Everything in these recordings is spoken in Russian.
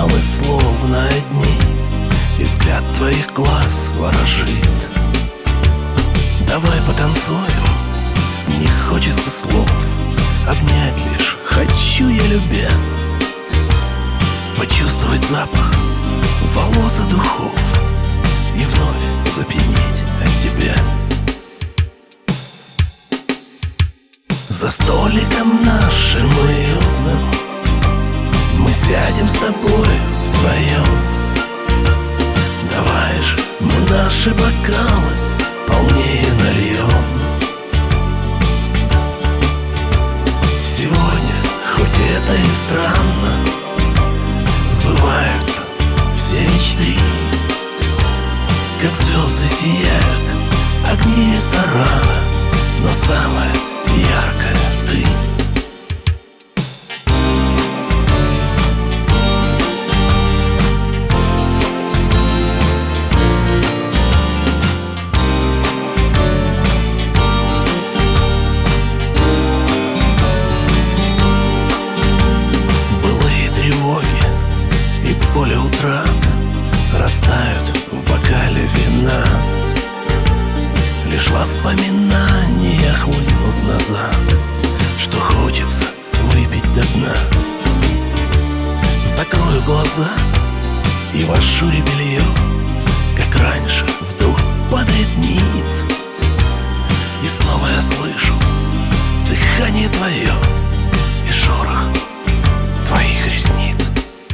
но мы словно одни, и взгляд твоих глаз ворожит. Давай потанцуем, не хочется слов, обнять лишь хочу я, любя. Почувствовать запах волос и духов и вновь запьянеть от тебя. За столиком нашим уютным мы сядем с тобой вдвоем. Давай же мы наши бокалы полнее нальем. Сегодня, хоть это и странно, сбываются все мечты. Как звезды сияют огни ресторана, но самое яркое ты. Былые тревоги и боли утрат растают в бокале вина. Лишь воспоминания хлынут назад, что хочется выпить до дна. Закрою глаза и в ажуре белье, как раньше, вдруг падает ниц. И снова я слышу дыхание твое и шорох твоих ресниц.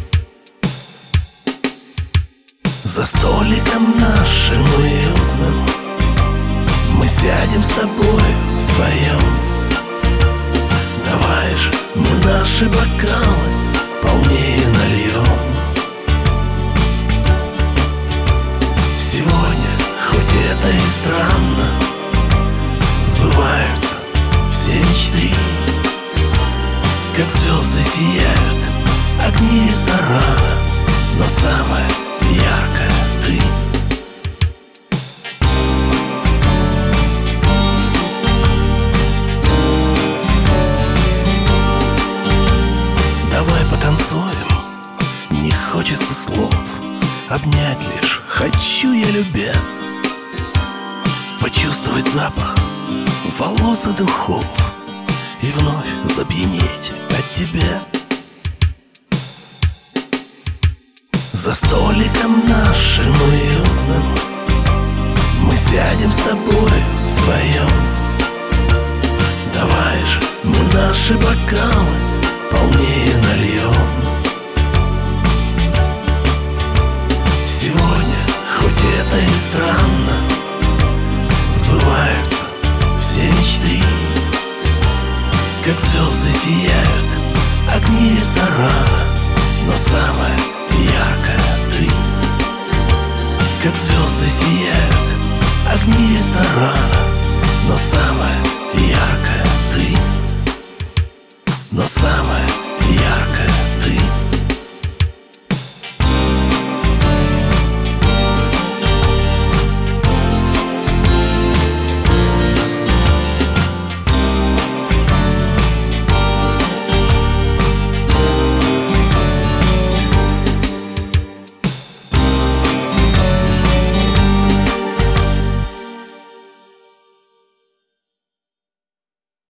За столиком нашим уютным мы сядем с тобой вдвоем. Давай же мы наши бокалы полнее нальем. Сегодня, хоть это и странно, сбываются все мечты. Как звезды сияют огни ресторана, но самое яркое ты. Давай потанцуем, не хочется слов, обнять лишь хочу я, любя. Почувствовать запах волос и духов и вновь запьянеть от тебя. За столиком нашим уютным мы сядем с тобой вдвоем. Давай же мы наши бокалы полнее нальем. Сегодня, хоть это и странно, сбываются все мечты. Как звезды сияют огни ресторана, но самое яркое ты. Как звезды сияют огни ресторана, но самое яркое ты. Но самое яркое